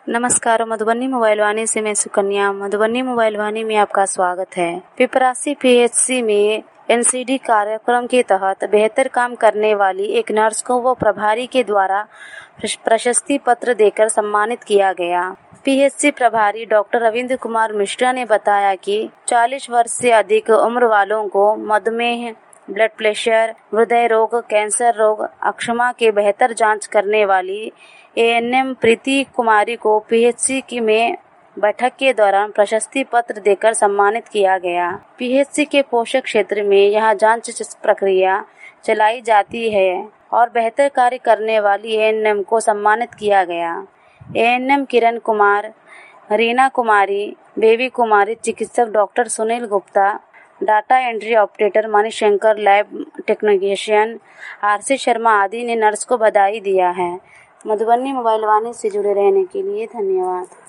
नमस्कार, मधुबनी मोबाइल वाणी से मैं सुकन्या। मधुबनी मोबाइल वाणी में आपका स्वागत है। पिपरासी पीएचसी में एनसीडी कार्यक्रम के तहत बेहतर काम करने वाली एक नर्स को वो प्रभारी के द्वारा प्रशस्ति पत्र देकर सम्मानित किया गया। पीएचसी प्रभारी डॉक्टर रविंद्र कुमार मिश्रा ने बताया कि 40 वर्ष से अधिक उम्र वालों को मधुमेह, ब्लड प्रेशर, हृदय रोग, कैंसर रोग, अस्थमा के बेहतर जांच करने वाली एएनएम प्रीति कुमारी को पीएचसी में बैठक के दौरान प्रशस्ति पत्र देकर सम्मानित किया गया। पीएचसी के पोषक क्षेत्र में यहां जांच प्रक्रिया चलाई जाती है और बेहतर कार्य करने वाली एएनएम को सम्मानित किया गया। एएनएम किरण कुमार, रीना कुमारी, बेबी कुमारी, चिकित्सक doctor Sunil Gupta, data entry operator Manishankar, lab technician RC Sharma आदि ने नर्स को बधाई दिया है। मधुबनी मोबाइल वाणी से जुड़े रहने के लिए धन्यवाद।